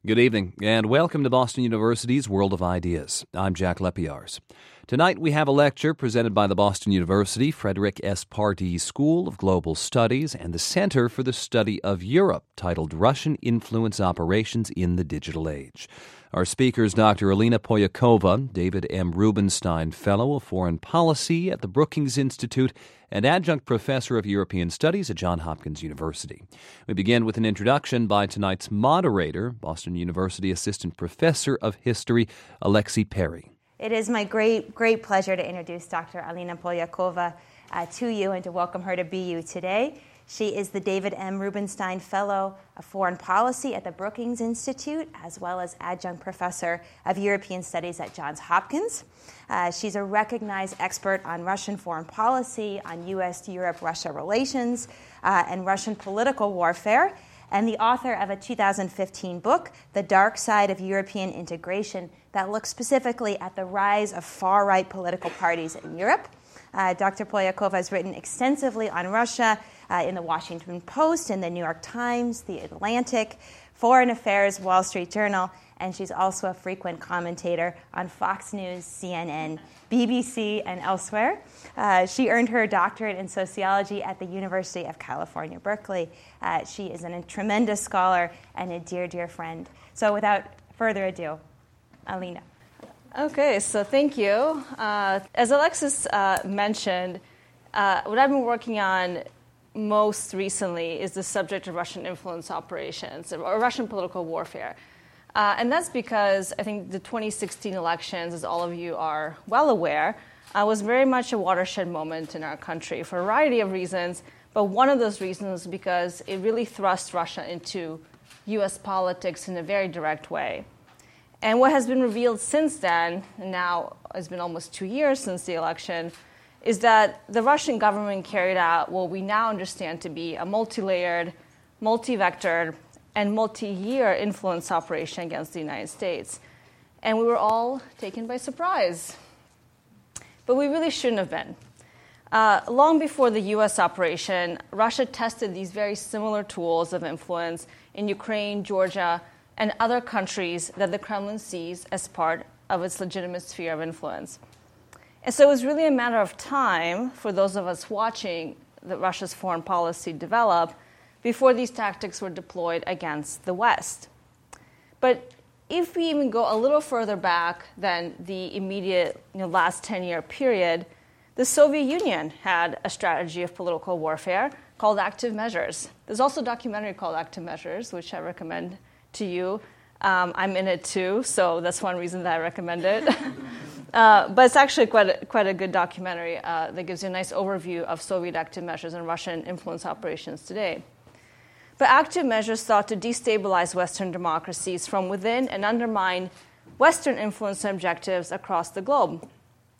Good evening, and welcome to Boston University's World of Ideas. I'm Jack Lepiarz. Tonight we have a lecture presented by the Boston University Frederick S. Pardee School of Global Studies and the Center for the Study of Europe, titled Russian Influence Operations in the Digital Age. Our speaker is Dr. Alina Polyakova, David M. Rubenstein Fellow of Foreign Policy at the Brookings Institute and Adjunct Professor of European Studies at Johns Hopkins University. We begin with an introduction by tonight's moderator, Boston University Assistant Professor of History, Alexei Perry. It is my great pleasure to introduce Dr. Alina Polyakova to you and to welcome her to BU today. She is the David M. Rubenstein Fellow of Foreign Policy at the Brookings Institute, as well as Adjunct Professor of European Studies at Johns Hopkins. She's a recognized expert on Russian foreign policy, on U.S.-Europe-Russia relations, and Russian political warfare, and the author of a 2015 book, The Dark Side of European Integration, that looks specifically at the rise of far-right political parties in Europe. Dr. Polyakova has written extensively on Russia in the Washington Post, in the New York Times, the Atlantic, Foreign Affairs, Wall Street Journal, and she's also a frequent commentator on Fox News, CNN, BBC, and elsewhere. She earned her doctorate in sociology at the University of California, Berkeley. She is a tremendous scholar and a dear friend. So without further ado, Alina. Okay, so thank you. As Alexis mentioned, what I've been working on most recently is the subject of Russian influence operations, or Russian political warfare. And that's because I think the 2016 elections, as all of you are well aware, was very much a watershed moment in our country for a variety of reasons. But one of those reasons is because it really thrust Russia into U.S. politics in a very direct way. And what has been revealed since then, and now it's been almost 2 years since the election, is that the Russian government carried out what we now understand to be a multi-layered, multi-vectored, and multi-year influence operation against the United States. And we were all taken by surprise. But we really shouldn't have been. Long before the U.S. operation, Russia tested these very similar tools of influence in Ukraine, Georgia, and other countries that the Kremlin sees as part of its legitimate sphere of influence. And so it was really a matter of time for those of us watching Russia's foreign policy develop before these tactics were deployed against the West. But if we even go a little further back than the immediate last 10-year period, the Soviet Union had a strategy of political warfare called active measures. There's also a documentary called Active Measures, which I recommend to you. I'm in it too, so that's one reason that I recommend it. But it's actually quite a good documentary that gives you a nice overview of Soviet active measures and Russian influence operations today. But active measures sought to destabilize Western democracies from within and undermine Western influence objectives across the globe.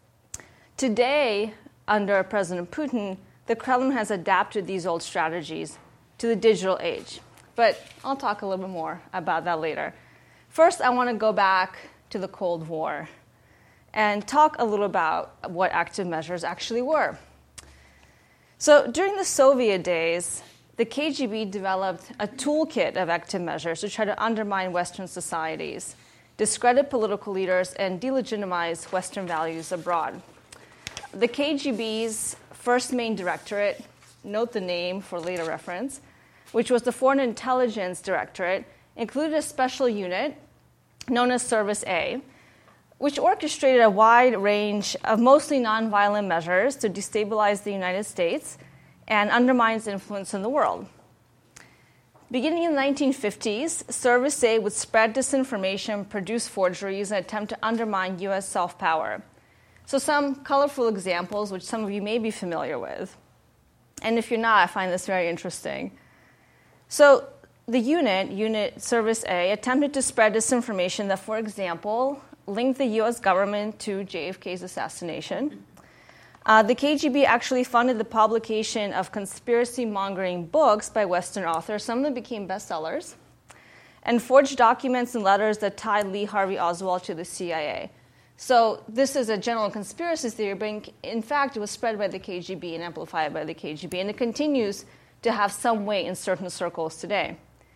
Today, under President Putin, the Kremlin has adapted these old strategies to the digital age. But I'll talk a little bit more about that later. First, I want to go back to the Cold War and talk a little about what active measures actually were. So during the Soviet days, the KGB developed a toolkit of active measures to try to undermine Western societies, discredit political leaders, and delegitimize Western values abroad. The KGB's first main directorate, note the name for later reference, which was the Foreign Intelligence Directorate, included a special unit known as Service A, which orchestrated a wide range of mostly nonviolent measures to destabilize the United States and undermine its influence in the world. Beginning in the 1950s, Service A would spread disinformation, produce forgeries, and attempt to undermine U.S. soft power. So some colorful examples, which some of you may be familiar with. And if you're not, I find this very interesting. So the unit Service A, attempted to spread disinformation that, for example, linked the U.S. government to JFK's assassination. The KGB actually funded the publication of conspiracy-mongering books by Western authors. Some of them became bestsellers, and forged documents and letters that tied Lee Harvey Oswald to the CIA. So this is a general conspiracy theory, but in fact, it was spread by the KGB and amplified by the KGB, and it continues to have some weight in certain circles today.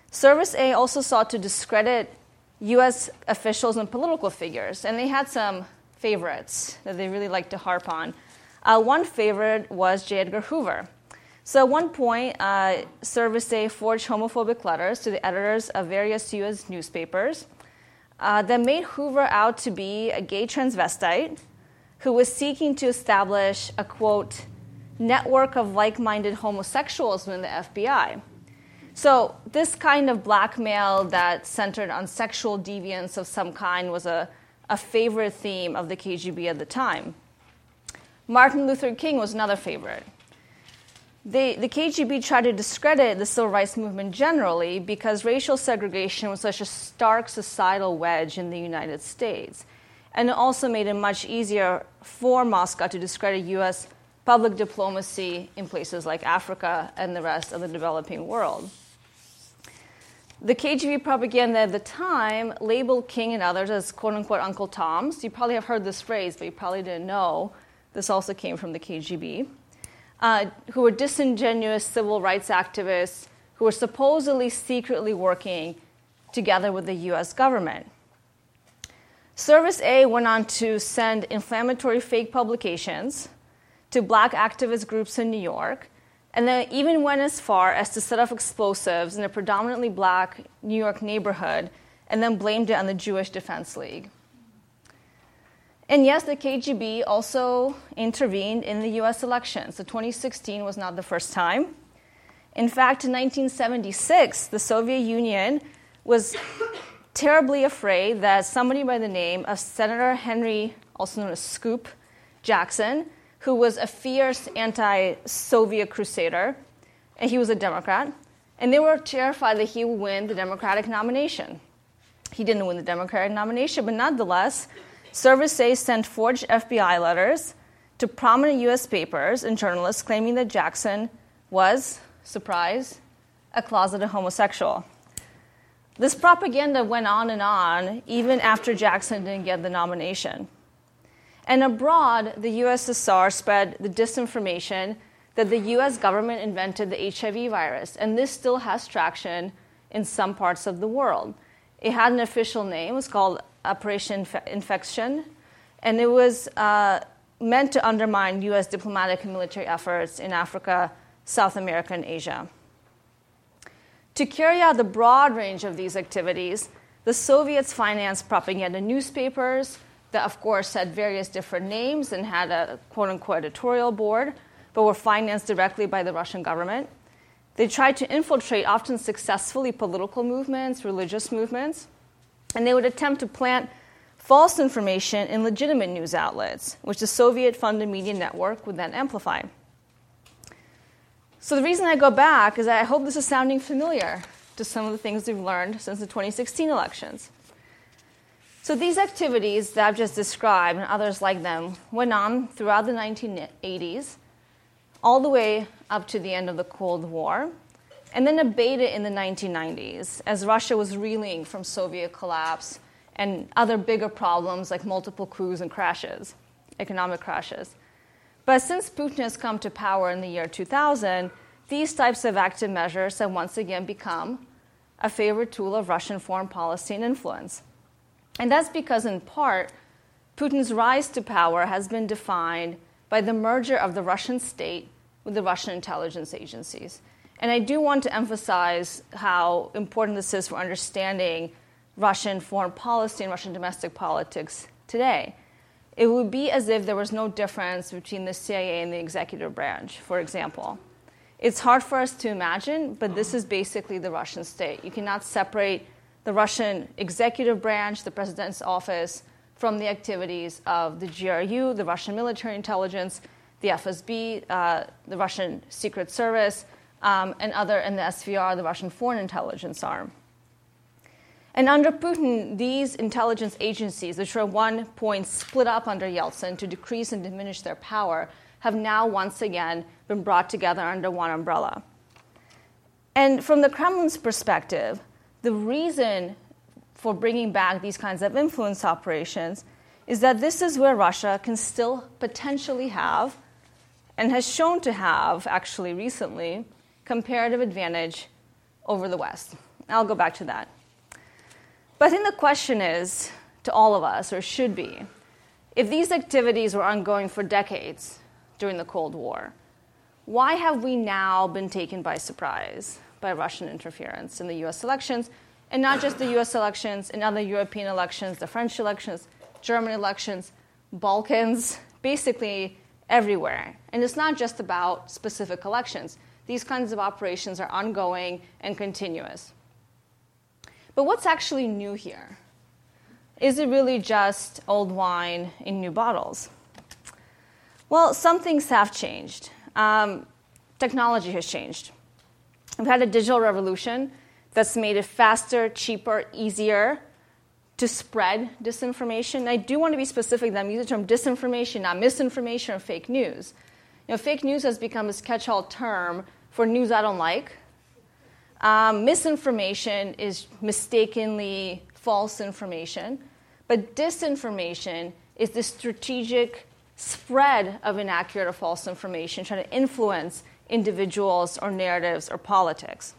Service A also sought to discredit U.S. officials and political figures, and they had some favorites that they really liked to harp on. One favorite was J. Edgar Hoover. So at one point, Service A forged homophobic letters to the editors of various U.S. newspapers that made Hoover out to be a gay transvestite who was seeking to establish a, quote, network of like-minded homosexuals within the FBI. So this kind of blackmail that centered on sexual deviance of some kind was a favorite theme of the KGB at the time. Martin Luther King was another favorite. The KGB tried to discredit the civil rights movement generally because racial segregation was such a stark societal wedge in the United States. And it also made it much easier for Moscow to discredit U.S. public diplomacy in places like Africa and the rest of the developing world. The KGB propaganda at the time labeled King and others as quote-unquote Uncle Toms. You probably have heard this phrase, but you probably didn't know. This also came from the KGB. Who were disingenuous civil rights activists who were supposedly secretly working together with the U.S. government. Service A went on to send inflammatory fake publications to black activist groups in New York, and then even went as far as to set off explosives in a predominantly black New York neighborhood and then blamed it on the Jewish Defense League. And yes, the KGB also intervened in the U.S. elections. So 2016 was not the first time. In fact, in 1976, the Soviet Union was terribly afraid that somebody by the name of Senator Henry, also known as Scoop Jackson, who was a fierce anti-Soviet crusader, and he was a Democrat, and they were terrified that he would win the Democratic nomination. He didn't win the Democratic nomination, but nonetheless, Service A sent forged FBI letters to prominent U.S. papers and journalists claiming that Jackson was, surprise, a closeted homosexual. This propaganda went on even after Jackson didn't get the nomination. And abroad, the USSR spread the disinformation that the US government invented the HIV virus, and this still has traction in some parts of the world. It had an official name. It was called Operation Infection, and it was meant to undermine U.S. diplomatic and military efforts in Africa, South America, and Asia. To carry out the broad range of these activities, the Soviets financed propaganda newspapers that, of course, had various different names and had a quote-unquote editorial board, but were financed directly by the Russian government. They tried to infiltrate, often successfully, political movements, religious movements, and they would attempt to plant false information in legitimate news outlets, which the Soviet-funded media network would then amplify. So the reason I go back is that I hope this is sounding familiar to some of the things we've learned since the 2016 elections. So these activities that I've just described and others like them went on throughout the 1980s, all the way up to the end of the Cold War, and then abated in the 1990s as Russia was reeling from Soviet collapse and other bigger problems like multiple coups and crashes, economic crashes. But since Putin has come to power in the year 2000, these types of active measures have once again become a favorite tool of Russian foreign policy and influence. And that's because, in part, Putin's rise to power has been defined by the merger of the Russian state with the Russian intelligence agencies. And I do want to emphasize how important this is for understanding Russian foreign policy and Russian domestic politics today. It would be as if there was no difference between the CIA and the executive branch, for example. It's hard for us to imagine, but this is basically the Russian state. You cannot separate the Russian executive branch, the president's office, from the activities of the GRU, the Russian military intelligence, the FSB, the Russian Secret Service, and the SVR, the Russian foreign intelligence arm. And under Putin, these intelligence agencies, which were at one point split up under Yeltsin to decrease and diminish their power, have now once again been brought together under one umbrella. And from the Kremlin's perspective, the reason for bringing back these kinds of influence operations is that this is where Russia can still potentially have, and has shown to have, actually recently, comparative advantage over the West. I'll go back to that. But I think the question is, to all of us, or should be, if these activities were ongoing for decades during the Cold War, why have we now been taken by surprise by Russian interference in the US elections, and not just the US elections, in other European elections, the French elections, German elections, Balkans, basically everywhere. And it's not just about specific elections. These kinds of operations are ongoing and continuous. But what's actually new here? Is it really just old wine in new bottles? Well, some things have changed. Technology has changed. We've had a digital revolution that's made it faster, cheaper, easier to spread disinformation. I do want to be specific that I'm using the term disinformation, not misinformation or fake news. Fake news has become this catch-all term for news I don't like. Misinformation is mistakenly false information. But disinformation is the strategic spread of inaccurate or false information, trying to influence individuals or narratives or politics.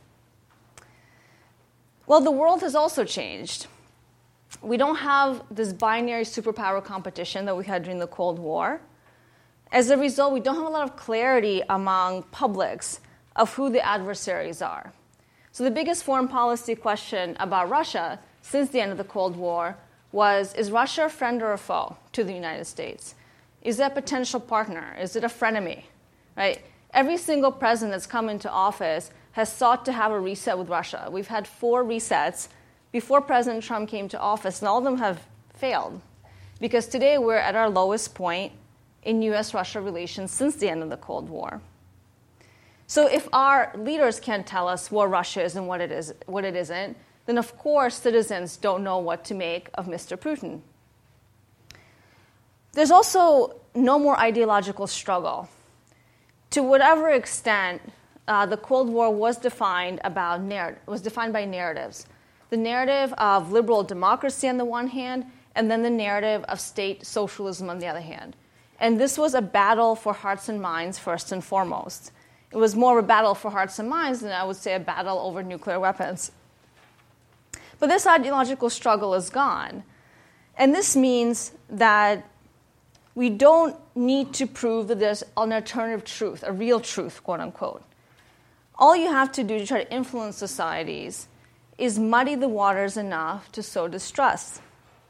Well, the world has also changed. We don't have this binary superpower competition that we had during the Cold War. As a result, we don't have a lot of clarity among publics of who the adversaries are. So the biggest foreign policy question about Russia since the end of the Cold War was, is Russia a friend or a foe to the United States? Is it a potential partner? Is it a frenemy? Right? Every single president that's come into office has sought to have a reset with Russia. We've had 4 resets before President Trump came to office, and all of them have failed. Because today we're at our lowest point in U.S.-Russia relations since the end of the Cold War. So if our leaders can't tell us what Russia is and what it isn't, then of course citizens don't know what to make of Mr. Putin. There's also no more ideological struggle. To whatever extent the Cold War was defined by narratives. The narrative of liberal democracy on the one hand, and then the narrative of state socialism on the other hand. And this was a battle for hearts and minds first and foremost. It was more of a battle for hearts and minds than I would say a battle over nuclear weapons. But this ideological struggle is gone. And this means that we don't need to prove that there's an alternative truth, a real truth, quote unquote. All you have to do to try to influence societies is muddy the waters enough to sow distrust.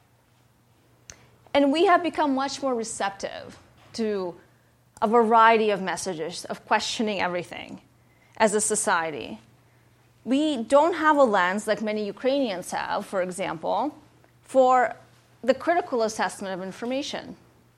And we have become much more receptive to a variety of messages, of questioning everything as a society. We don't have a lens like many Ukrainians have, for example, for the critical assessment of information.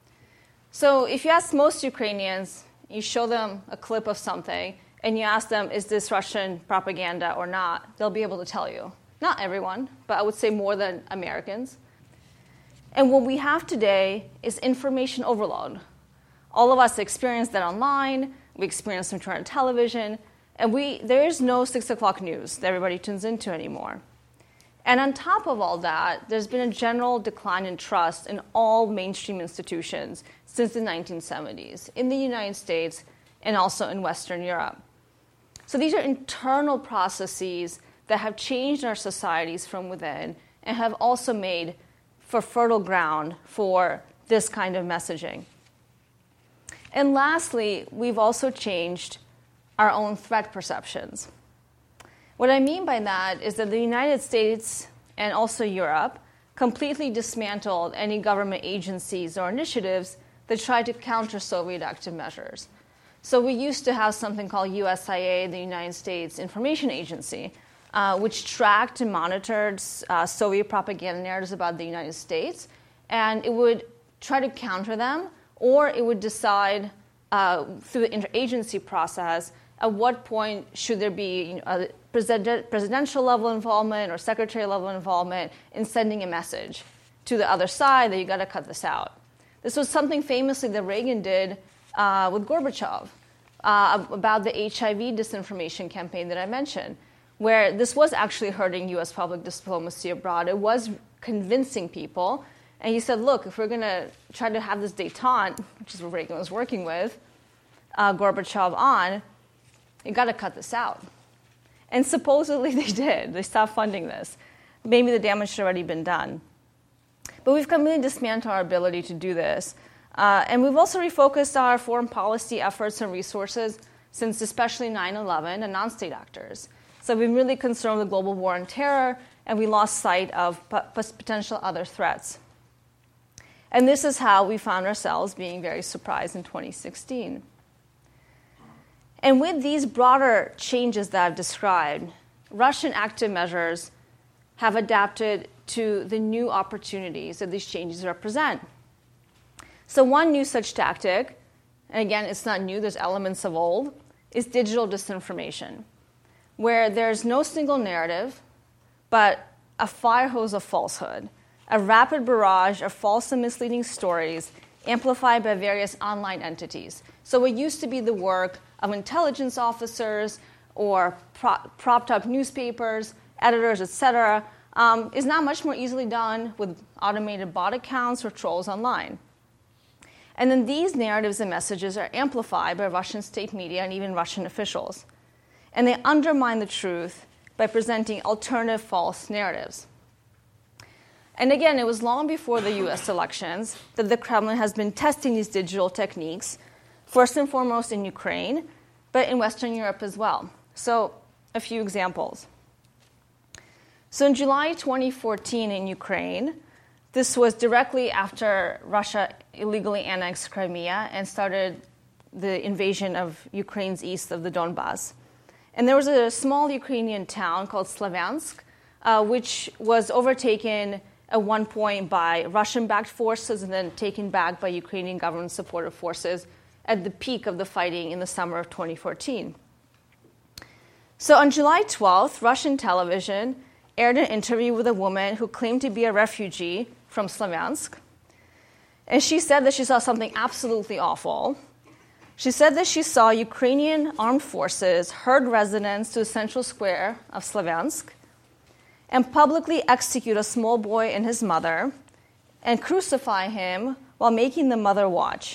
So if you ask most Ukrainians, you show them a clip of something, and you ask them, is this Russian propaganda or not, they'll be able to tell you. Not everyone, but I would say more than Americans. And what we have today is information overload. All of us experience that online, we experience it on television, and there is no 6 o'clock news that everybody tunes into anymore. And on top of all that, there's been a general decline in trust in all mainstream institutions since the 1970s, in the United States and also in Western Europe. So these are internal processes that have changed our societies from within and have also made for fertile ground for this kind of messaging. And lastly, we've also changed our own threat perceptions. What I mean by that is that the United States and also Europe completely dismantled any government agencies or initiatives that tried to counter Soviet active measures. So we used to have something called USIA, the United States Information Agency, which tracked and monitored Soviet propaganda narratives about the United States, and it would try to counter them, or it would decide through the interagency process at what point should there be a presidential level involvement or secretary level involvement in sending a message to the other side that you got to cut this out. This was something famously that Reagan did with Gorbachev about the HIV disinformation campaign that I mentioned, where this was actually hurting U.S. public diplomacy abroad. It was convincing people. And he said, look, if we're going to try to have this détente, which is what Reagan was working with Gorbachev on, you got to cut this out. And supposedly they did. They stopped funding this. Maybe the damage had already been done. But we've completely dismantled our ability to do this. And we've also refocused our foreign policy efforts and resources since especially 9/11 and non-state actors. So we've been really concerned with the global war on terror, and we lost sight of potential other threats. And this is how we found ourselves being very surprised in 2016. And with these broader changes that I've described, Russian active measures have adapted to the new opportunities that these changes represent. So one new such tactic, and again, it's not new, there's elements of old, is digital disinformation, where there's no single narrative, but a fire hose of falsehood, a rapid barrage of false and misleading stories amplified by various online entities. So what used to be the work of intelligence officers or propped up newspapers, editors, etc., is now much more easily done with automated bot accounts or trolls online. And then these narratives and messages are amplified by Russian state media and even Russian officials. And they undermine the truth by presenting alternative false narratives. And again, it was long before the US elections that the Kremlin has been testing these digital techniques, first and foremost in Ukraine, but in Western Europe as well. So a few examples. So in July 2014 in Ukraine, this was directly after Russia illegally annexed Crimea and started the invasion of Ukraine's east of the Donbas. And there was a small Ukrainian town called Slavyansk, which was overtaken at one point by Russian-backed forces and then taken back by Ukrainian government-supported forces at the peak of the fighting in the summer of 2014. So on July 12th, Russian television aired an interview with a woman who claimed to be a refugee from Slavyansk. And she said that she saw something absolutely awful. She said that she saw Ukrainian armed forces herd residents to the central square of Slavyansk and publicly execute a small boy and his mother and crucify him while making the mother watch.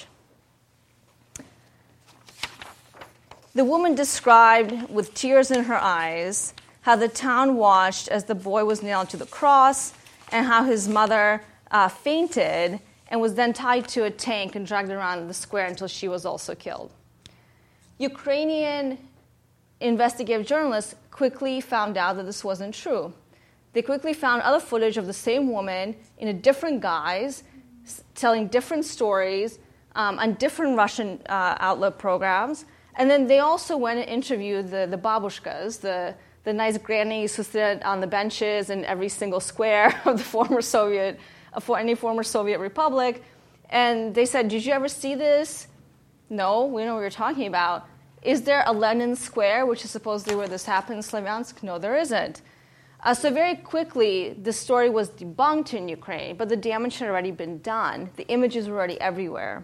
The woman described with tears in her eyes how the town watched as the boy was nailed to the cross and how his mother fainted and was then tied to a tank and dragged around the square until she was also killed. Ukrainian investigative journalists quickly found out that this wasn't true. They quickly found other footage of the same woman in a different guise, telling different stories on different Russian outlet programs. And then they also went and interviewed the babushkas, the nice grannies who sit on the benches in every single square of the any former Soviet republic. And they said, did you ever see this? No, we know what you're talking about. Is there a Lenin Square, which is supposedly where this happened in Slavyansk? No, there isn't. So very quickly, the story was debunked in Ukraine, but the damage had already been done. The images were already everywhere.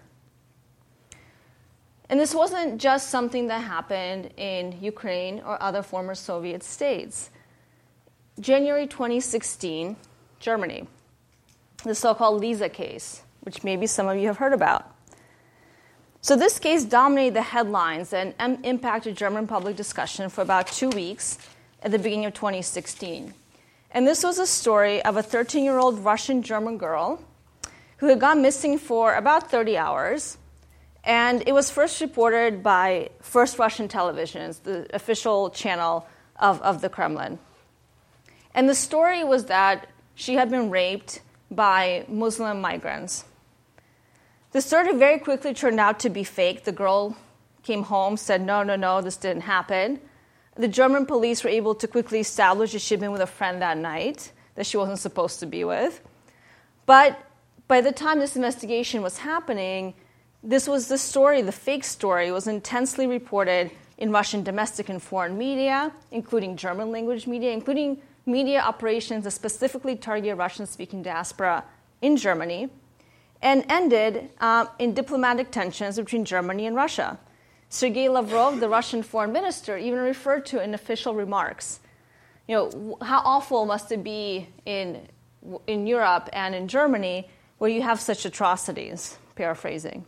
And this wasn't just something that happened in Ukraine or other former Soviet states. January 2016, Germany, the so-called Lisa case, which maybe some of you have heard about. So this case dominated the headlines and impacted German public discussion for about 2 weeks at the beginning of 2016. And this was a story of a 13-year-old Russian-German girl who had gone missing for about 30 hours. And it was first reported by First Russian Television, the official channel of the Kremlin. And the story was that she had been raped by Muslim migrants. The story very quickly turned out to be fake. The girl came home, said, no, this didn't happen. The German police were able to quickly establish that she'd been with a friend that night that she wasn't supposed to be with. But by the time this investigation was happening, this was the story, the fake story, was intensely reported in Russian domestic and foreign media, including German language media, including media operations that specifically targeted Russian-speaking diaspora in Germany, and ended in diplomatic tensions between Germany and Russia. Sergei Lavrov, the Russian foreign minister, even referred to in official remarks, how awful must it be in Europe and in Germany where you have such atrocities, paraphrasing.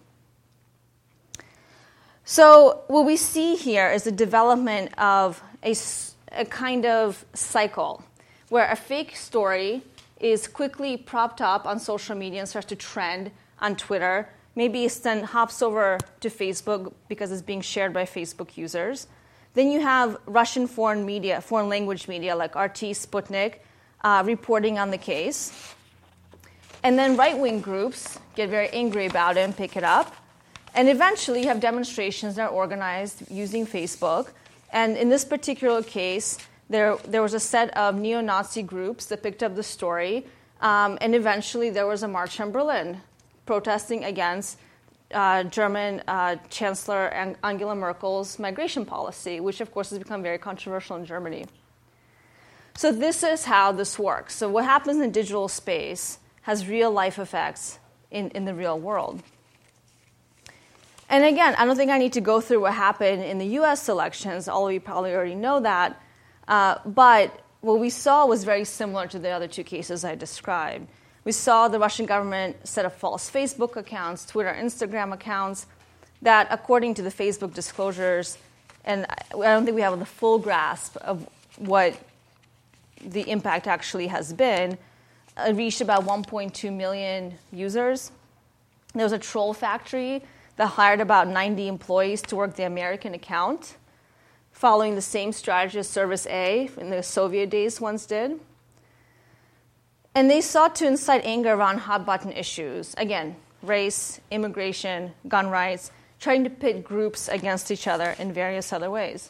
So what we see here is the development of a kind of cycle where a fake story is quickly propped up on social media and starts to trend on Twitter. Maybe it then hops over to Facebook because it's being shared by Facebook users. Then you have Russian foreign language media like RT, Sputnik, reporting on the case. And then right-wing groups get very angry about it and pick it up. And eventually you have demonstrations that are organized using Facebook. And in this particular case, there was a set of neo-Nazi groups that picked up the story. And eventually there was a march in Berlin protesting against German Chancellor Angela Merkel's migration policy, which of course has become very controversial in Germany. So this is how this works. So what happens in digital space has real-life effects in the real world. And again, I don't think I need to go through what happened in the U.S. elections, although you probably already know that. But what we saw was very similar to the other two cases I described. We saw the Russian government set up false Facebook accounts, Twitter, Instagram accounts, that according to the Facebook disclosures, and I don't think we have the full grasp of what the impact actually has been, reached about 1.2 million users. There was a troll factory that hired about 90 employees to work the American account, following the same strategy as Service A in the Soviet days once did. And they sought to incite anger around hot-button issues. Again, race, immigration, gun rights, trying to pit groups against each other in various other ways.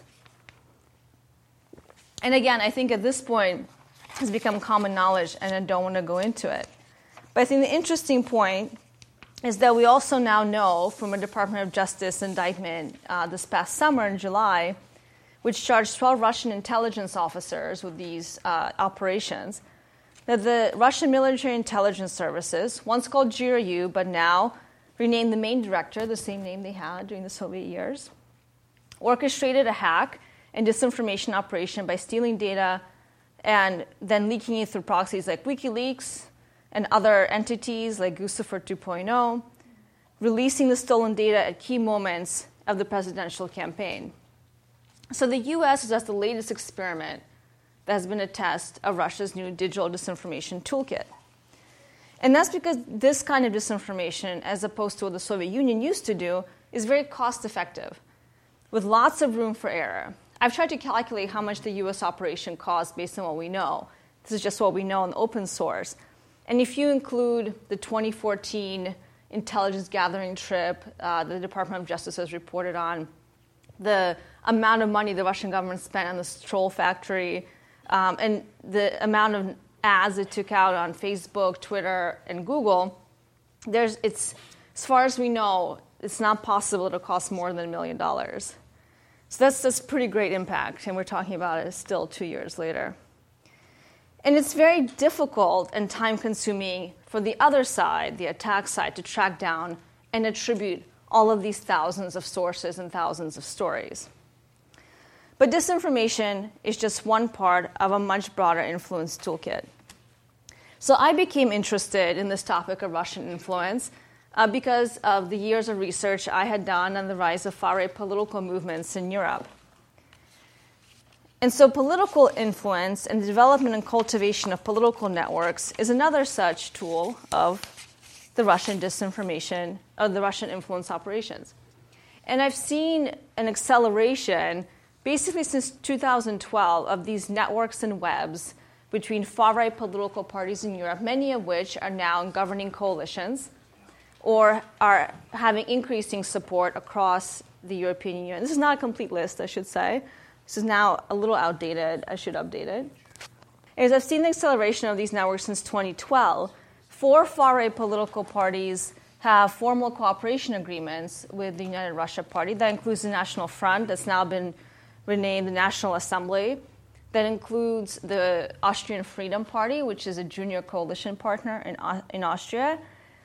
And again, I think at this point, has become common knowledge, and I don't want to go into it. But I think the interesting point is that we also now know from a Department of Justice indictment this past summer in July, which charged 12 Russian intelligence officers with these operations, that the Russian military intelligence services, once called GRU, but now renamed the main director, the same name they had during the Soviet years, orchestrated a hack and disinformation operation by stealing data and then leaking it through proxies like WikiLeaks and other entities like Guccifer 2.0, releasing the stolen data at key moments of the presidential campaign. So the U.S. is just the latest experiment that has been a test of Russia's new digital disinformation toolkit. And that's because this kind of disinformation, as opposed to what the Soviet Union used to do, is very cost-effective, with lots of room for error. I've tried to calculate how much the U.S. operation cost based on what we know. This is just what we know in open source. And if you include the 2014 intelligence gathering trip the Department of Justice has reported on, the amount of money the Russian government spent on this troll factory, and the amount of ads it took out on Facebook, Twitter, and Google, as far as we know, it's not possible to cost more than $1 million. So that's pretty great impact, and we're talking about it still 2 years later. And it's very difficult and time-consuming for the other side, the attack side, to track down and attribute all of these thousands of sources and thousands of stories. But disinformation is just one part of a much broader influence toolkit. So I became interested in this topic of Russian influence because of the years of research I had done on the rise of far-right political movements in Europe. And so political influence and the development and cultivation of political networks is another such tool of the Russian disinformation, of the Russian influence operations. And I've seen an acceleration basically since 2012 of these networks and webs between far-right political parties in Europe, many of which are now in governing coalitions or are having increasing support across the European Union. This is not a complete list, I should say. This is now a little outdated. I should update it. As I've seen the acceleration of these networks since 2012, 4 far-right political parties have formal cooperation agreements with the United Russia Party. That includes the National Front, that's now been renamed the National Assembly. That includes the Austrian Freedom Party, which is a junior coalition partner in Austria.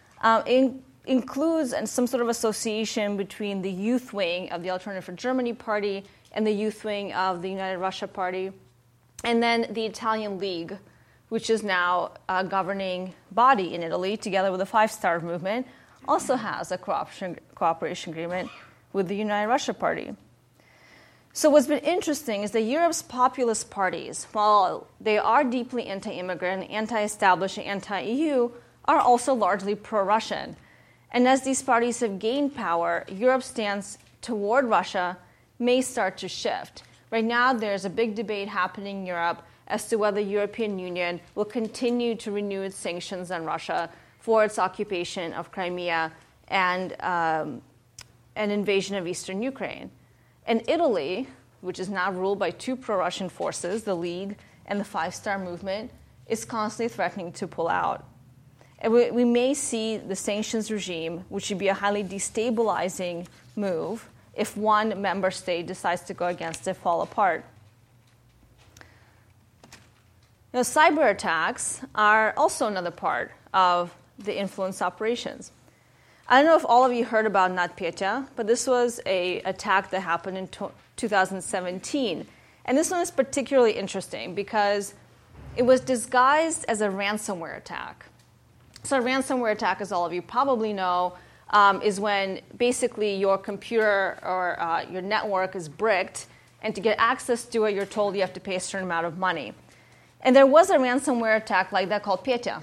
Includes some sort of association between the youth wing of the Alternative for Germany Party and the youth wing of the United Russia Party. And then the Italian League, which is now a governing body in Italy, together with the Five Star Movement, also has a cooperation agreement with the United Russia Party. So what's been interesting is that Europe's populist parties, while they are deeply anti-immigrant, anti-establishment, anti-EU, are also largely pro-Russian. And as these parties have gained power, Europe's stance toward Russia may start to shift. Right now, there's a big debate happening in Europe as to whether the European Union will continue to renew its sanctions on Russia for its occupation of Crimea and an invasion of eastern Ukraine. And Italy, which is now ruled by two pro-Russian forces, the League and the Five Star Movement, is constantly threatening to pull out. And we may see the sanctions regime, which would be a highly destabilizing move if one member state decides to go against it, fall apart. Now, cyber attacks are also another part of the influence operations. I don't know if all of you heard about NotPetya, but this was an attack that happened in 2017. And this one is particularly interesting because it was disguised as a ransomware attack. So a ransomware attack, as all of you probably know, is when basically your computer or your network is bricked, and to get access to it, you're told you have to pay a certain amount of money. And there was a ransomware attack like that called Petya.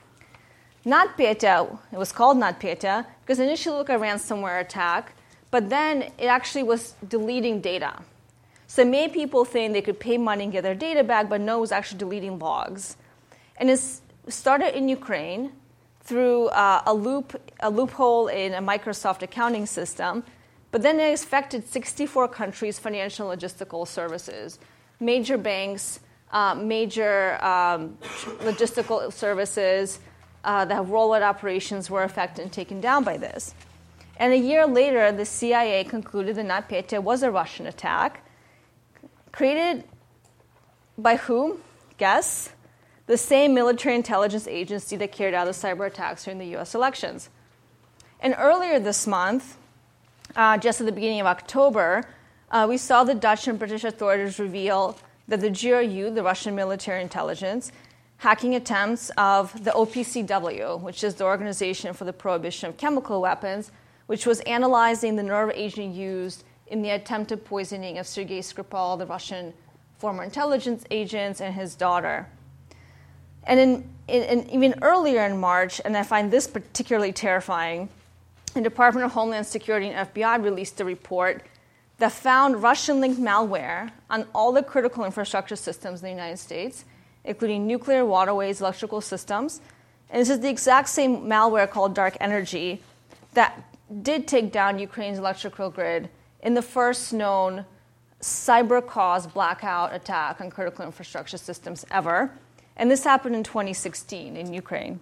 NotPetya, it was called NotPetya because initially it looked like a ransomware attack, but then it actually was deleting data. So it made people think they could pay money and get their data back, but no, it was actually deleting logs. And it started in Ukraine through a loophole in a Microsoft accounting system, but then it affected 64 countries' financial and logistical services, major banks, major logistical services that have rollout operations were affected and taken down by this. And a year later, the CIA concluded that NotPetya was a Russian attack, created by whom? Guess? The same military intelligence agency that carried out the cyber attacks during the US elections. And earlier this month, just at the beginning of October, we saw the Dutch and British authorities reveal that the GRU, the Russian military intelligence, hacking attempts of the OPCW, which is the Organization for the Prohibition of Chemical Weapons, which was analyzing the nerve agent used in the attempted poisoning of Sergei Skripal, the Russian former intelligence agent, and his daughter. And even earlier in March, and I find this particularly terrifying, the Department of Homeland Security and FBI released a report that found Russian-linked malware on all the critical infrastructure systems in the United States, including nuclear, waterways, electrical systems. And this is the exact same malware called Dark Energy that did take down Ukraine's electrical grid in the first known cyber-caused blackout attack on critical infrastructure systems ever. And this happened in 2016 in Ukraine.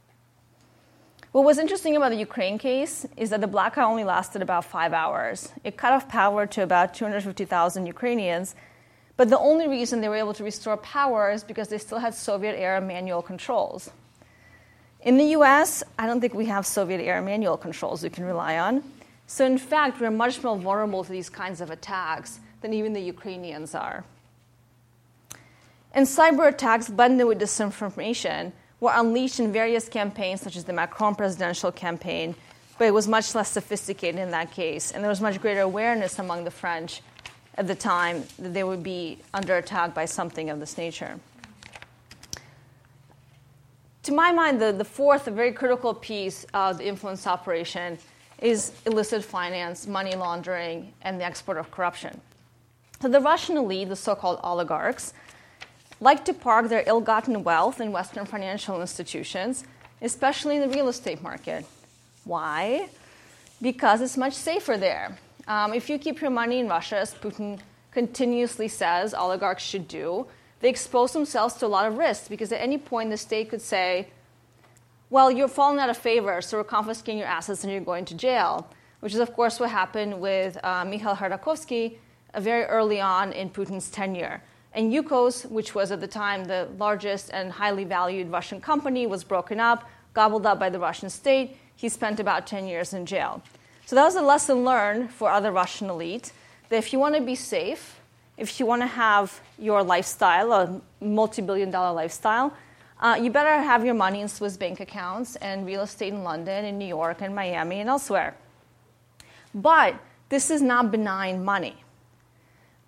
What was interesting about the Ukraine case is that the blackout only lasted about 5 hours. It cut off power to about 250,000 Ukrainians, but the only reason they were able to restore power is because they still had Soviet-era manual controls. In the US, I don't think we have Soviet-era manual controls we can rely on. So in fact, we're much more vulnerable to these kinds of attacks than even the Ukrainians are. And cyber attacks blended with disinformation were unleashed in various campaigns, such as the Macron presidential campaign, but it was much less sophisticated in that case. And there was much greater awareness among the French at the time that they would be under attack by something of this nature. To my mind, the fourth, a very critical piece of the influence operation is illicit finance, money laundering, and the export of corruption. So the Russian elite, the so-called oligarchs, like to park their ill-gotten wealth in Western financial institutions, especially in the real estate market. Why? Because it's much safer there. If you keep your money in Russia, as Putin continuously says oligarchs should do, they expose themselves to a lot of risks because at any point the state could say, well, you're falling out of favor, so we're confiscating your assets and you're going to jail, which is, of course, what happened with Mikhail Khodorkovsky very early on in Putin's tenure. And Yukos, which was at the time the largest and highly valued Russian company, was broken up, gobbled up by the Russian state. He spent about 10 years in jail. So that was a lesson learned for other Russian elite, that if you want to be safe, if you want to have your lifestyle, a multi-billion-dollar lifestyle, you better have your money in Swiss bank accounts and real estate in London and New York and Miami and elsewhere. But this is not benign money.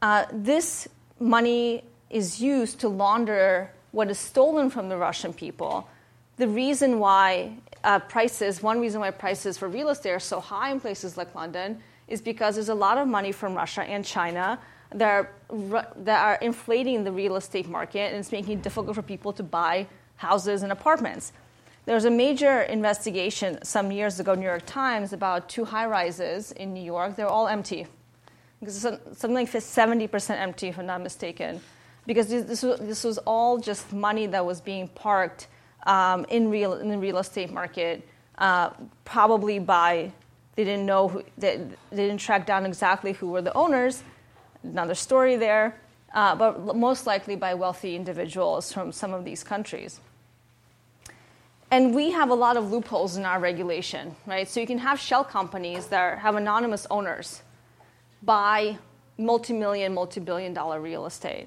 This money is used to launder what is stolen from the Russian people. The reason why one reason why prices for real estate are so high in places like London is because there's a lot of money from Russia and China that are inflating the real estate market, and it's making it difficult for people to buy houses and apartments. There was a major investigation some years ago, New York Times, about 2 high-rises in New York. They were all empty. Something like 70% empty, if I'm not mistaken. Because this was all just money that was being parked in the real estate market, probably by, they didn't track down exactly who were the owners, another story there, but most likely by wealthy individuals from some of these countries. And we have a lot of loopholes in our regulation, right? So you can have shell companies that have anonymous owners buy multi-billion-dollar real estate.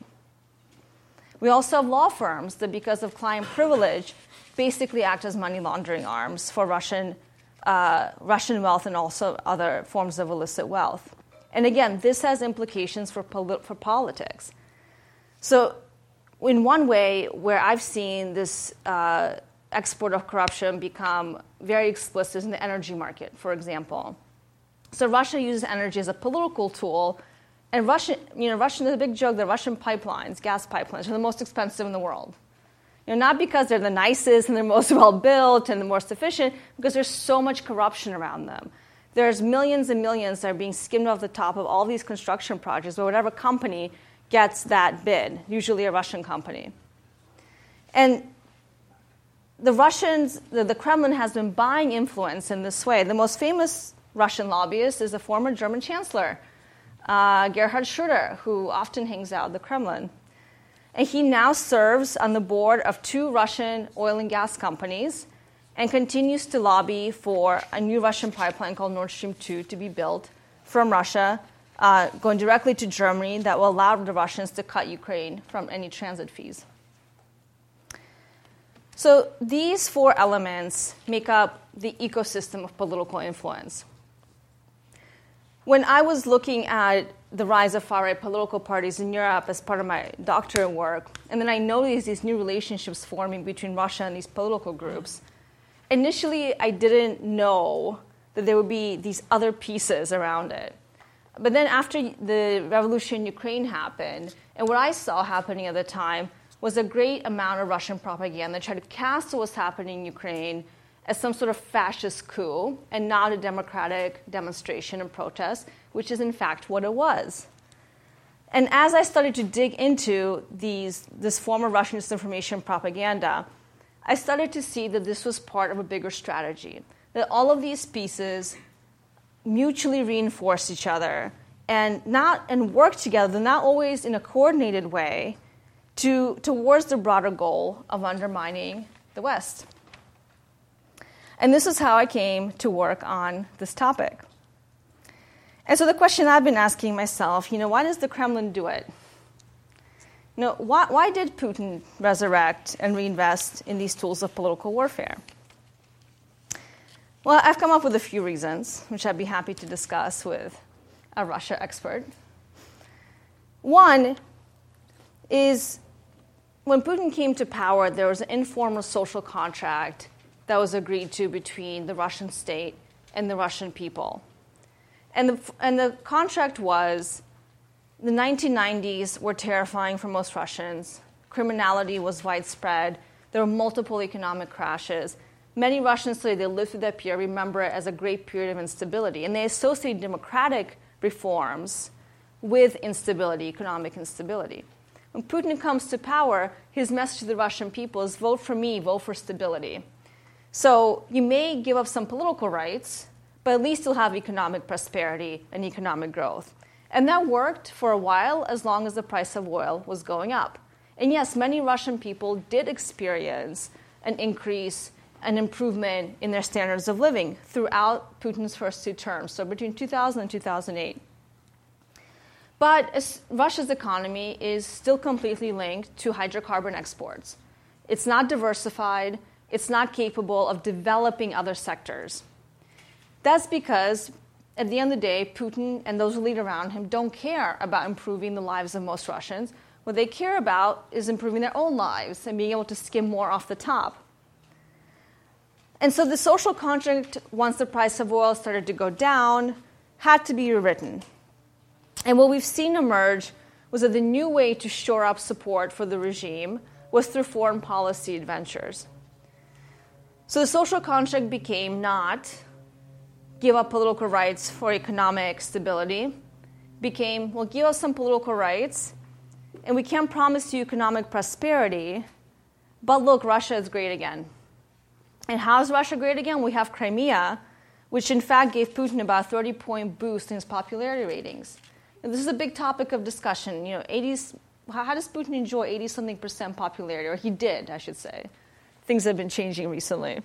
We also have law firms that, because of client privilege, basically act as money laundering arms for Russian wealth and also other forms of illicit wealth. And again, this has implications for politics. So in one way where I've seen this export of corruption become very explicit in the energy market, for example. So Russia uses energy as a political tool, and Russia, there's a big joke that Russian pipelines, gas pipelines, are the most expensive in the world. Not because they're the nicest and they're most well-built and the more efficient, because there's so much corruption around them. There's millions and millions that are being skimmed off the top of all these construction projects, but whatever company gets that bid, usually a Russian company. And the Russians, the Kremlin has been buying influence in this way. The most famous Russian lobbyist is the former German chancellor, Gerhard Schröder, who often hangs out at the Kremlin. And he now serves on the board of 2 Russian oil and gas companies and continues to lobby for a new Russian pipeline called Nord Stream 2 to be built from Russia, going directly to Germany, that will allow the Russians to cut Ukraine from any transit fees. So these 4 elements make up the ecosystem of political influence. When I was looking at the rise of far-right political parties in Europe as part of my doctorate work, and then I noticed these new relationships forming between Russia and these political groups, initially I didn't know that there would be these other pieces around it. But then after the revolution in Ukraine happened, and what I saw happening at the time was a great amount of Russian propaganda that tried to cast what was happening in Ukraine as some sort of fascist coup and not a democratic demonstration and protest, which is in fact what it was. And as I started to dig into this form of Russian disinformation propaganda, I started to see that this was part of a bigger strategy, that all of these pieces mutually reinforce each other and work together, not always in a coordinated way, towards the broader goal of undermining the West. And this is how I came to work on this topic. And so the question I've been asking myself, why does the Kremlin do it? Why did Putin resurrect and reinvest in these tools of political warfare? Well, I've come up with a few reasons, which I'd be happy to discuss with a Russia expert. One is, when Putin came to power, there was an informal social contract that was agreed to between the Russian state and the Russian people. And the contract was, the 1990s were terrifying for most Russians. Criminality was widespread. There were multiple economic crashes. Many Russians today, they lived through that period, remember it as a great period of instability. And they associate democratic reforms with instability, economic instability. When Putin comes to power, his message to the Russian people is, vote for me, vote for stability. So you may give up some political rights, but at least you'll have economic prosperity and economic growth. And that worked for a while, as long as the price of oil was going up. And yes, many Russian people did experience an increase, an improvement in their standards of living throughout Putin's first 2 terms, so between 2000 and 2008. But Russia's economy is still completely linked to hydrocarbon exports. It's not diversified. It's not capable of developing other sectors. That's because at the end of the day, Putin and those who lead around him don't care about improving the lives of most Russians. What they care about is improving their own lives and being able to skim more off the top. And so the social contract, once the price of oil started to go down, had to be rewritten. And what we've seen emerge was that the new way to shore up support for the regime was through foreign policy adventures. So the social contract became not give up political rights for economic stability, became, well, give us some political rights, and we can't promise you economic prosperity, but look, Russia is great again. And how is Russia great again? We have Crimea, which in fact gave Putin about a 30-point boost in his popularity ratings. And this is a big topic of discussion. How does Putin enjoy 80-something% popularity? Or he did, I should say. Things have been changing recently.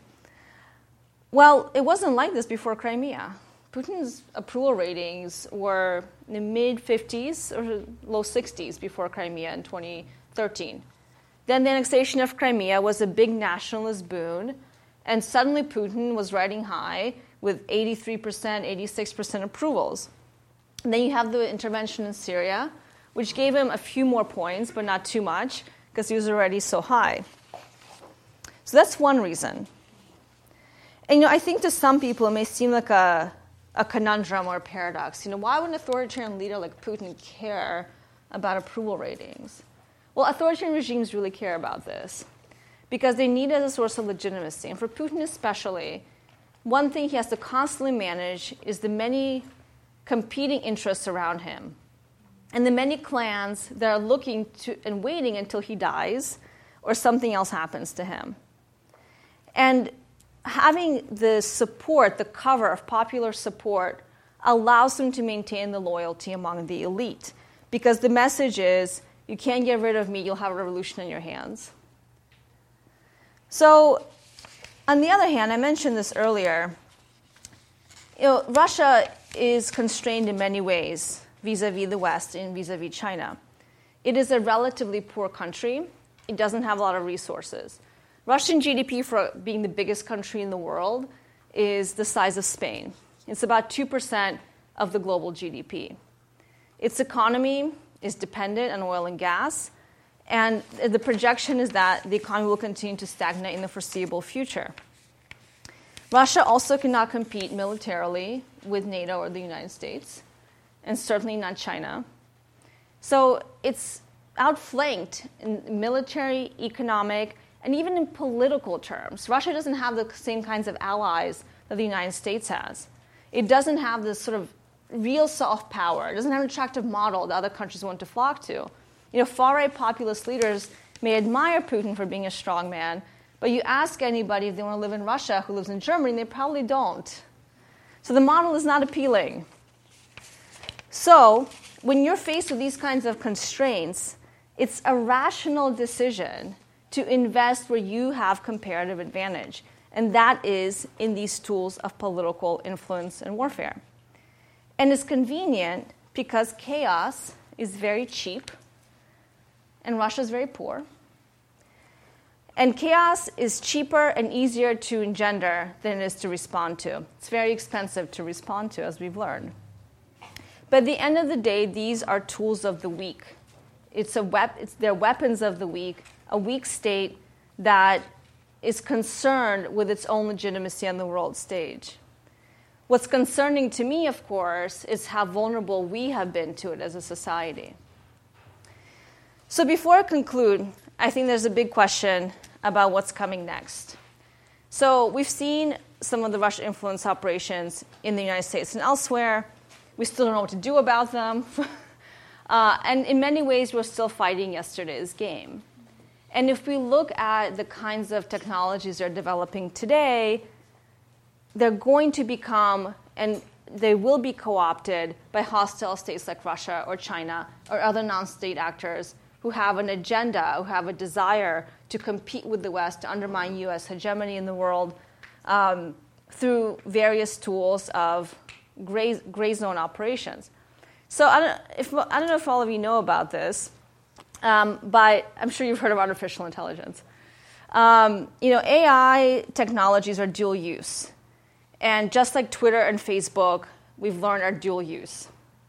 Well, it wasn't like this before Crimea. Putin's approval ratings were in the mid-50s or low 60s before Crimea in 2013. Then the annexation of Crimea was a big nationalist boon, and suddenly Putin was riding high with 83%, 86% approvals. And then you have the intervention in Syria, which gave him a few more points, but not too much, because he was already so high. So that's one reason. And I think to some people it may seem like a conundrum or a paradox. Why would an authoritarian leader like Putin care about approval ratings? Well, authoritarian regimes really care about this because they need it as a source of legitimacy. And for Putin especially, one thing he has to constantly manage is the many competing interests around him and the many clans that are looking to and waiting until he dies or something else happens to him. And having the support, the cover of popular support, allows them to maintain the loyalty among the elite. Because the message is, you can't get rid of me, you'll have a revolution in your hands. So, on the other hand, I mentioned this earlier, Russia is constrained in many ways vis-a-vis the West and vis-a-vis China. It is a relatively poor country. It doesn't have a lot of resources. Russian GDP, for being the biggest country in the world, is the size of Spain. It's about 2% of the global GDP. Its economy is dependent on oil and gas, and the projection is that the economy will continue to stagnate in the foreseeable future. Russia also cannot compete militarily with NATO or the United States, and certainly not China. So it's outflanked in military, economic, and even in political terms. Russia doesn't have the same kinds of allies that the United States has. It doesn't have this sort of real soft power. It doesn't have an attractive model that other countries want to flock to. Far-right populist leaders may admire Putin for being a strong man, but you ask anybody if they want to live in Russia who lives in Germany, they probably don't. So the model is not appealing. So when you're faced with these kinds of constraints, it's a rational decision to invest where you have comparative advantage, and that is in these tools of political influence and warfare. And it's convenient because chaos is very cheap, and Russia is very poor. And chaos is cheaper and easier to engender than it is to respond to. It's very expensive to respond to, as we've learned. But at the end of the day, these are tools of the weak. They're weapons of the weak, a weak state that is concerned with its own legitimacy on the world stage. What's concerning to me, of course, is how vulnerable we have been to it as a society. So before I conclude, I think there's a big question about what's coming next. So we've seen some of the Russian influence operations in the United States and elsewhere. We still don't know what to do about them. And in many ways, we're still fighting yesterday's game. And if we look at the kinds of technologies they're developing today, they're going to become, and they will be co-opted by hostile states like Russia or China or other non-state actors who have an agenda, who have a desire to compete with the West, to undermine U.S. hegemony in the world through various tools of gray zone operations. So I don't know if all of you know about this, but I'm sure you've heard of artificial intelligence. AI technologies are dual use. And just like Twitter and Facebook, we've learned are dual use.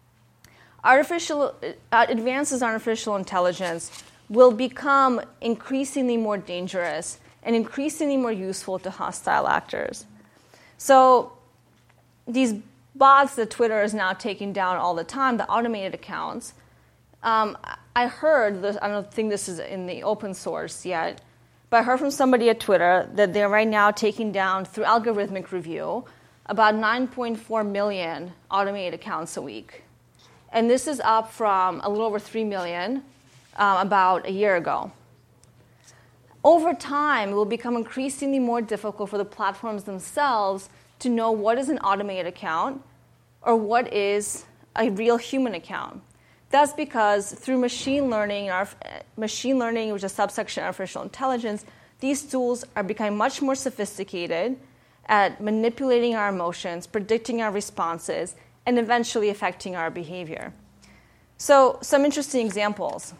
Advances in artificial intelligence will become increasingly more dangerous and increasingly more useful to hostile actors. So these bots that Twitter is now taking down all the time, the automated accounts, I heard, I don't think this is in the open source yet, but I heard from somebody at Twitter that they're right now taking down, through algorithmic review, about 9.4 million automated accounts a week. And this is up from a little over 3 million about a year ago. Over time, it will become increasingly more difficult for the platforms themselves to know what is an automated account or what is a real human account. That's because through machine learning, which is a subsection of artificial intelligence, these tools are becoming much more sophisticated at manipulating our emotions, predicting our responses, and eventually affecting our behavior. So some interesting examples.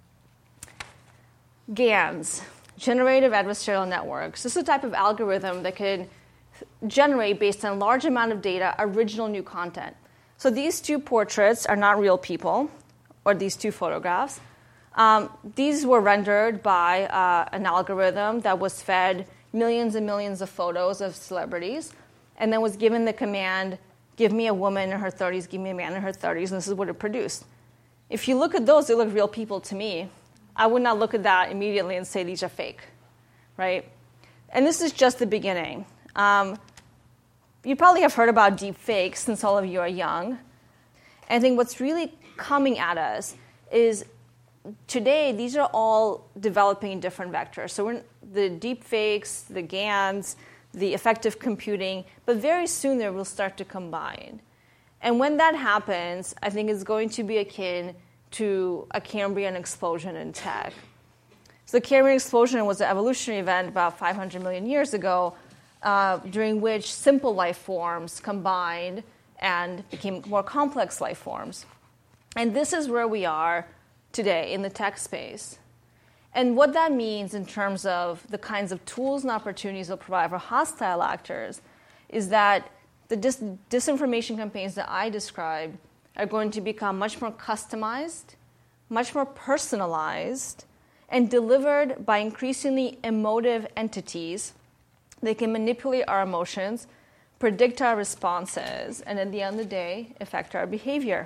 GANs, generative adversarial networks. This is a type of algorithm that can generate, based on a large amount of data, original new content. So these two portraits are not real people, or these two photographs. These were rendered by an algorithm that was fed millions and millions of photos of celebrities, and then was given the command, give me a woman in her 30s, give me a man in her 30s, and this is what it produced. If you look at those, they look real people to me. I would not look at that immediately and say these are fake, right? And this is just the beginning. You probably have heard about deep fakes since all of you are young. And I think what's really coming at us is today, these are all developing in different vectors. So the deep fakes, the GANs, the effective computing, but very soon they will start to combine. And when that happens, I think it's going to be akin to a Cambrian explosion in tech. So the Cambrian explosion was an evolutionary event about 500 million years ago, during which simple life forms combined and became more complex life forms. And this is where we are today in the tech space. And what that means in terms of the kinds of tools and opportunities it'll provide for hostile actors is that the disinformation campaigns that I described are going to become much more customized, much more personalized, and delivered by increasingly emotive entities. They can manipulate our emotions, predict our responses, and at the end of the day, affect our behavior.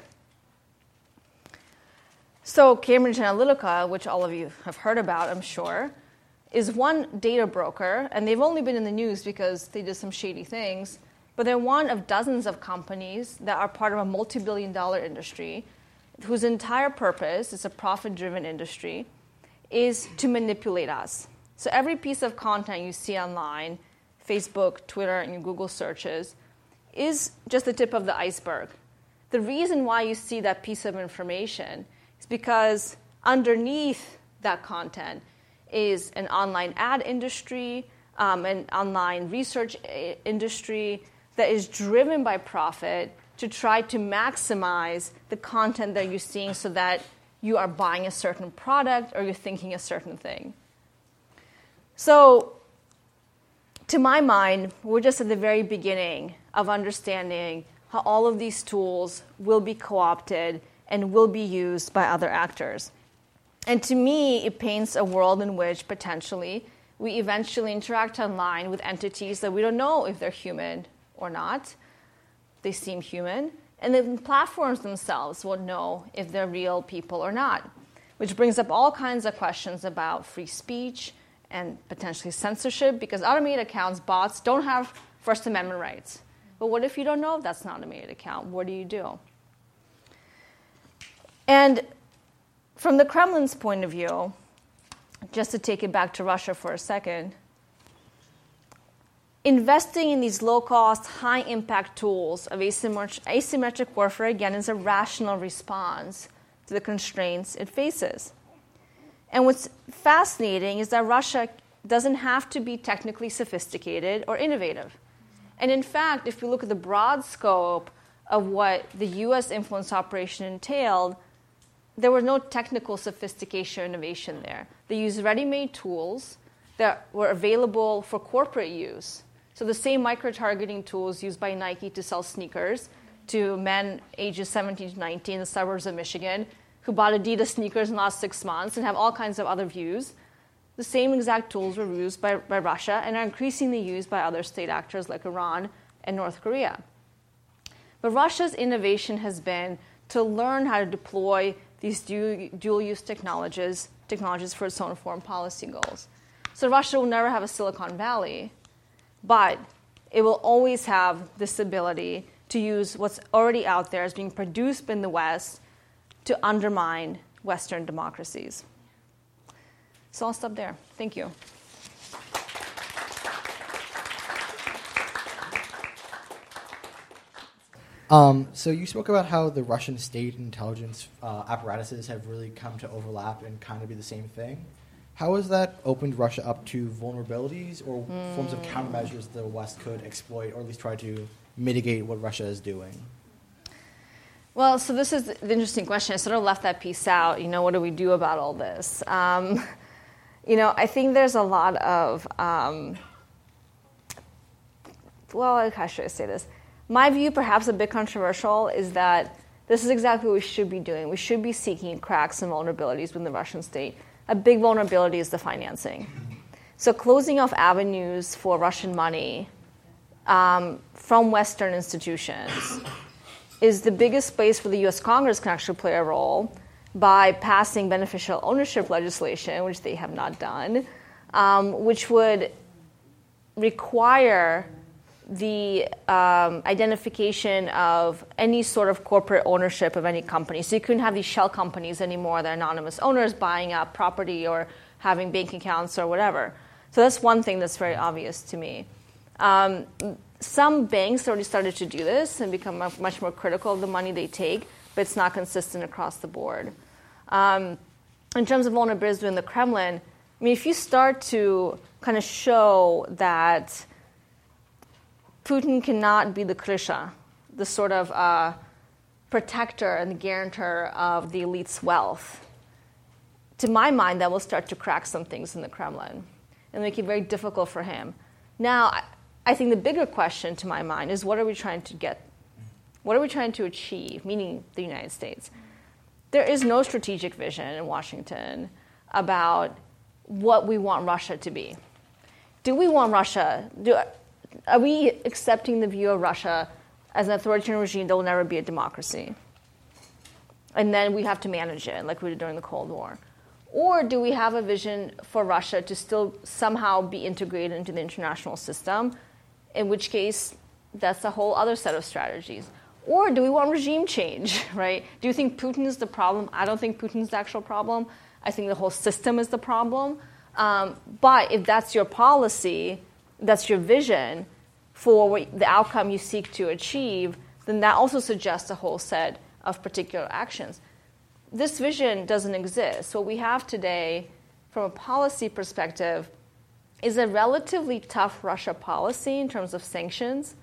So Cambridge Analytica, which all of you have heard about, I'm sure, is one data broker, and they've only been in the news because they did some shady things, but they're one of dozens of companies that are part of a multi-billion-dollar industry whose entire purpose, is a profit-driven industry, is to manipulate us. So every piece of content you see online, Facebook, Twitter, and your Google searches, is just the tip of the iceberg. The reason why you see that piece of information is because underneath that content is an online ad industry, an online research industry that is driven by profit to try to maximize the content that you're seeing so that you are buying a certain product or you're thinking a certain thing. So, to my mind, we're just at the very beginning of understanding how all of these tools will be co-opted and will be used by other actors. And to me, it paints a world in which potentially we eventually interact online with entities that we don't know if they're human or not. They seem human. And the platforms themselves will know if they're real people or not, which brings up all kinds of questions about free speech and potentially censorship, because automated accounts, bots, don't have First Amendment rights. But what if you don't know if that's an automated account? What do you do? And from the Kremlin's point of view, just to take it back to Russia for a second, investing in these low-cost, high-impact tools of asymmetric warfare, again, is a rational response to the constraints it faces. And what's fascinating is that Russia doesn't have to be technically sophisticated or innovative. And in fact, if we look at the broad scope of what the U.S. influence operation entailed, there was no technical sophistication or innovation there. They used ready-made tools that were available for corporate use. So the same micro-targeting tools used by Nike to sell sneakers to men ages 17 to 19 in the suburbs of Michigan who bought Adidas sneakers in the last 6 months and have all kinds of other views. The same exact tools were used by Russia and are increasingly used by other state actors like Iran and North Korea. But Russia's innovation has been to learn how to deploy these dual-use technologies for its own foreign policy goals. So Russia will never have a Silicon Valley, but it will always have this ability to use what's already out there as being produced in the West to undermine Western democracies. So I'll stop there. Thank you. So you spoke about how the Russian state intelligence apparatuses have really come to overlap and kind of be the same thing. How has that opened Russia up to vulnerabilities or forms of countermeasures the West could exploit or at least try to mitigate what Russia is doing? Well, so this is the interesting question. I sort of left that piece out. What do we do about all this? I think there's a lot of, how should I say this? My view, perhaps a bit controversial, is that this is exactly what we should be doing. We should be seeking cracks and vulnerabilities within the Russian state. A big vulnerability is the financing. So closing off avenues for Russian money from Western institutions is the biggest place where the U.S. Congress can actually play a role by passing beneficial ownership legislation, which they have not done, which would require the identification of any sort of corporate ownership of any company. So you couldn't have these shell companies anymore, the anonymous owners buying up property or having bank accounts or whatever. So that's one thing that's very obvious to me. Some banks already started to do this and become much more critical of the money they take, but it's not consistent across the board. In terms of vulnerabilities within the Kremlin, if you start to kind of show that Putin cannot be the Krisha, the sort of protector and the guarantor of the elite's wealth, to my mind, that will start to crack some things in the Kremlin and make it very difficult for him. Now, I think the bigger question to my mind is what are we trying to get? What are we trying to achieve, meaning the United States? There is no strategic vision in Washington about what we want Russia to be. Do we want Russia? Are we accepting the view of Russia as an authoritarian regime that will never be a democracy? And then we have to manage it like we did during the Cold War. Or do we have a vision for Russia to still somehow be integrated into the international system, in which case that's a whole other set of strategies? Or do we want regime change, right? Do you think Putin is the problem? I don't think Putin's the actual problem. I think the whole system is the problem. But if that's your policy, that's your vision for the outcome you seek to achieve, then that also suggests a whole set of particular actions. This vision doesn't exist. What we have today, from a policy perspective, is a relatively tough Russia policy in terms of sanctions,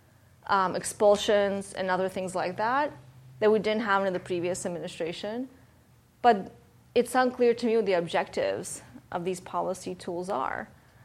expulsions, and other things like that we didn't have in the previous administration. But it's unclear to me what the objectives of these policy tools are.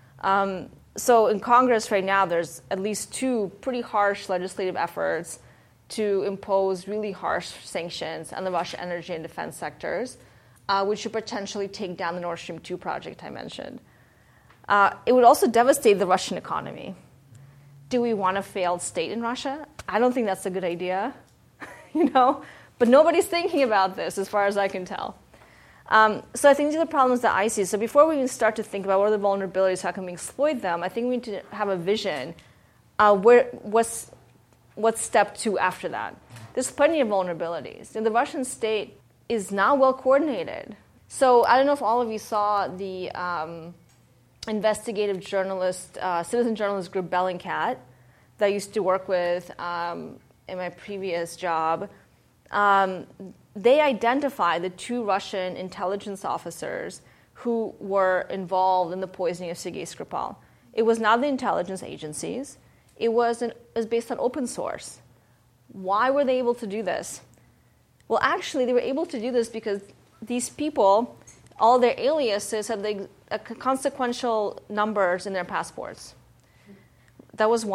So in Congress right now, there's at least 2 pretty harsh legislative efforts to impose really harsh sanctions on the Russian energy and defense sectors, which would potentially take down the Nord Stream 2 project I mentioned. It would also devastate the Russian economy. Do we want a failed state in Russia? I don't think that's a good idea, But nobody's thinking about this, as far as I can tell. So I think these are the problems that I see. So before we even start to think about what are the vulnerabilities, how can we exploit them, I think we need to have a vision. What's step 2 after that? There's plenty of vulnerabilities. The Russian state is not well coordinated. So I don't know if all of you saw the investigative journalist, citizen journalist group Bellingcat that I used to work with in my previous job. They identified the 2 Russian intelligence officers who were involved in the poisoning of Sergei Skripal. It was not the intelligence agencies. It was based on open source. Why were they able to do this? Well, actually, they were able to do this because these people, all their aliases had consequential numbers in their passports. That was one.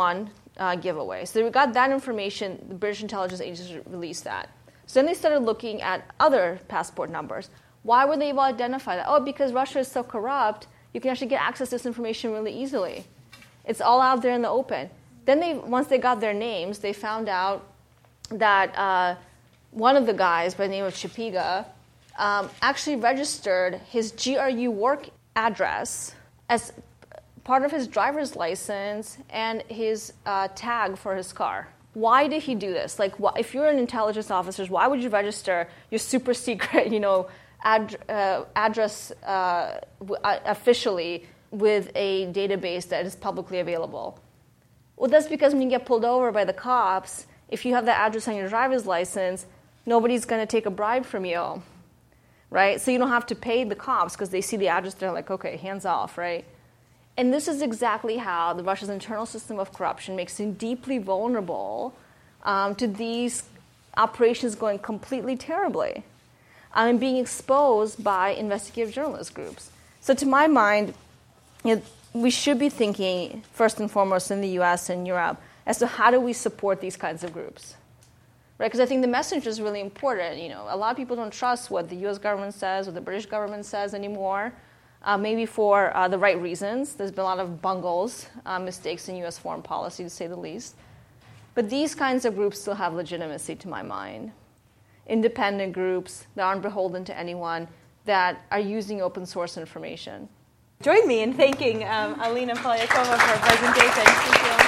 giveaway. So we got that information, the British intelligence agencies released that. So then they started looking at other passport numbers. Why were they able to identify that? Oh, because Russia is so corrupt, you can actually get access to this information really easily. It's all out there in the open. Then once they got their names, they found out that one of the guys by the name of Chapiga actually registered his GRU work address as part of his driver's license and his tag for his car. Why did he do this? Like, if you're an intelligence officer, why would you register your super secret, address officially with a database that is publicly available? Well, that's because when you get pulled over by the cops, if you have that address on your driver's license, nobody's going to take a bribe from you, right? So you don't have to pay the cops because they see the address, they're like, okay, hands off, right? And this is exactly how the Russia's internal system of corruption makes them deeply vulnerable to these operations going completely terribly and being exposed by investigative journalist groups. So to my mind, we should be thinking, first and foremost, in the US and Europe, as to how do we support these kinds of groups, right? Because I think the message is really important. A lot of people don't trust what the US government says or the British government says anymore, maybe for the right reasons. There's been a lot of bungles, mistakes in US foreign policy, to say the least. But these kinds of groups still have legitimacy, to my mind. Independent groups that aren't beholden to anyone, that are using open source information. Join me in thanking Alina Polyakova for her presentation. Thank you.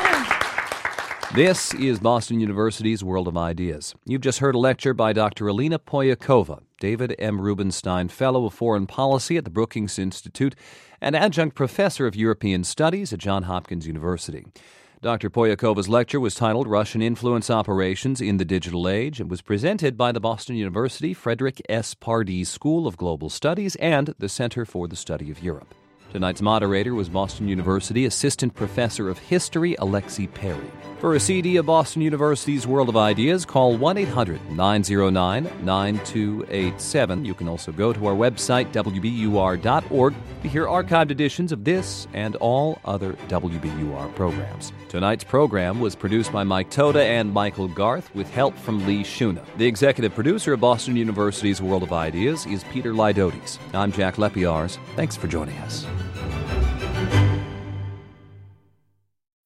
This is Boston University's World of Ideas. You've just heard a lecture by Dr. Alina Polyakova, David M. Rubenstein Fellow of Foreign Policy at the Brookings Institute and adjunct professor of European Studies at Johns Hopkins University. Dr. Polyakova's lecture was titled Russian Influence Operations in the Digital Age and was presented by the Boston University Frederick S. Pardee School of Global Studies and the Center for the Study of Europe. Tonight's moderator was Boston University Assistant Professor of History Alexei Perry. For a CD of Boston University's World of Ideas, call 1-800-909-9287. You can also go to our website, wbur.org, to hear archived editions of this and all other WBUR programs. Tonight's program was produced by Mike Toda and Michael Garth with help from Lee Shuna. The executive producer of Boston University's World of Ideas is Peter Lydotes. I'm Jack Lepiarz. Thanks for joining us.